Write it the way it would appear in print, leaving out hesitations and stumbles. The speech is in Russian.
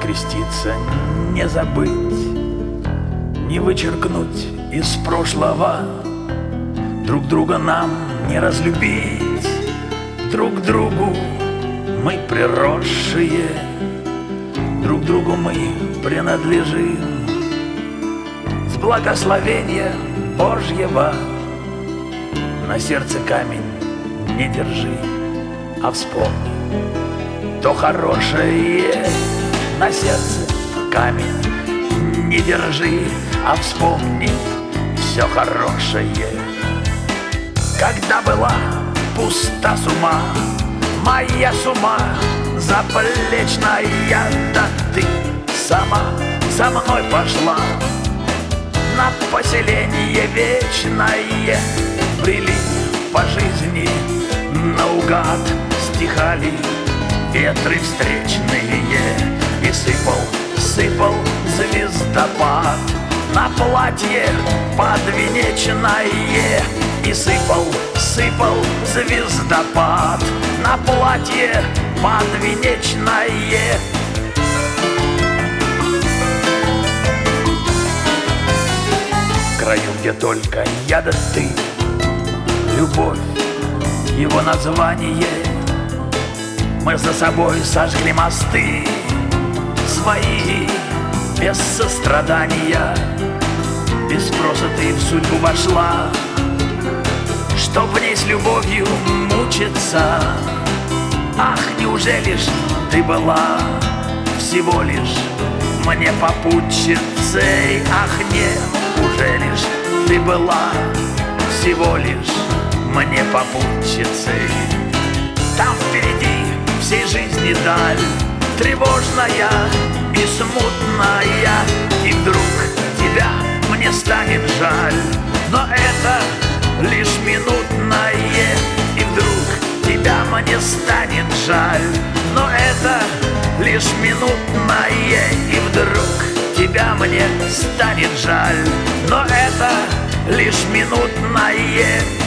креститься, не забыть, не вычеркнуть из прошлого. Друг друга нам не разлюбить, друг другу мы приросшие, друг другу мы принадлежим. С благословения Божьего на сердце камень не держи, а вспомни то хорошее. На сердце камень не держи, а вспомни все хорошее. Когда была пуста с ума моя с ума заплечная, да ты сама за мной пошла на поселение вечное. Брели по жизни наугад, стихали ветры встречные, и сыпал звездопад на платье подвенечное, и сыпал звездопад на платье подвенечное. В краю, где только я да ты, любовь, его название, мы за собой сожгли мосты свои без сострадания. Без спроса ты в судьбу вошла, чтоб в ней с любовью мучиться. Ах, неужели ж ты была всего лишь мне попутчицей? Ах, неужели ж ты была всего лишь мне попутчицей? Там впереди всей жизни даль, тревожная и смутная, и вдруг тебя мне станет жаль, но это лишь минутное. И вдруг тебя мне станет жаль, но это лишь минутное. И вдруг тебя мне станет жаль, но это лишь минутное.